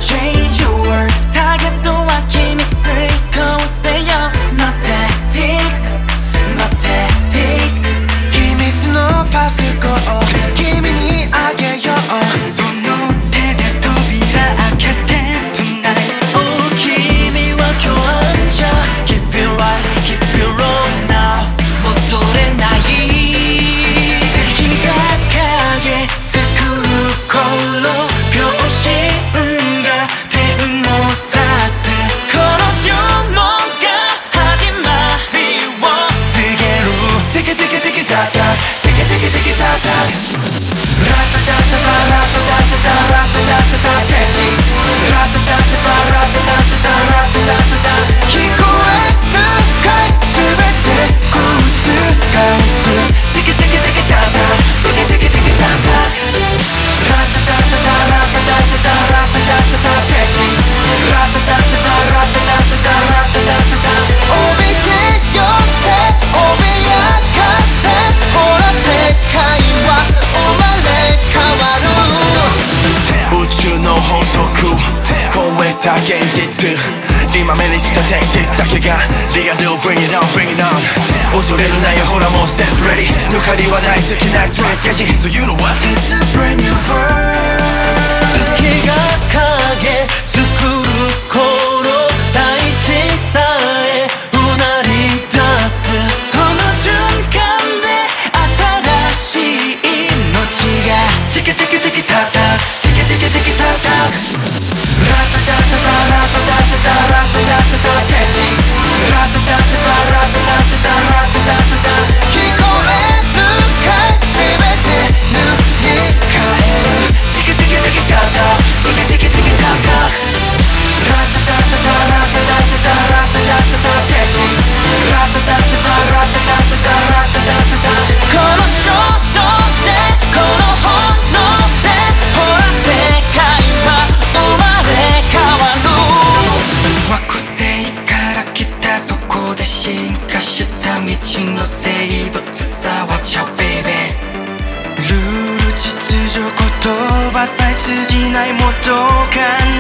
change your world ターゲットは君遂行せよ No tactics No tactics 秘密のパスコを君にあげようその手で扉開けて Tonight Oh 君は共犯者 Keep it right, keep it wrong now 戻れない日が影作る頃秒針が点を刺すこの呪文が始まりを告げるテケテケテケタタテケテケテケタタラタタタタラタタタタラタタタタチェックラタタタタラタタタタラタタタタ聞こえるかい全て覆すテケテケテケタタテケテケテケタタラタタタタラタタタタラタタタタチェックラタタタタラタタタタラタタタタおびけよせ脅かせほら世界は生まれ変わる宇宙の法則超えた現実今目にした現実だけがリアル Bring it on, bring it on 恐れるなよほらもう Set ready 抜かりはない好きなストラテジー So you know what? It's a brand new world 月が影作る頃大地さえうなり出すその瞬間で新しい命がテケテケテケタタテケテケテケタタラタタタタラタタタタラタタタタチェックラタタタタラタタタタラタタタタ聞こえるかい全て塗り替えるテケテケテケタタテケテケテケタタラタタタタラタタタタラタタタタチェックラタタタタラタタタタラタタタタこの衝動でこの炎でほら世界は生まれ変わる惑星から来たそこで進化した未知の生物さ Watch out baby ルール秩序言葉さえ通じないもどか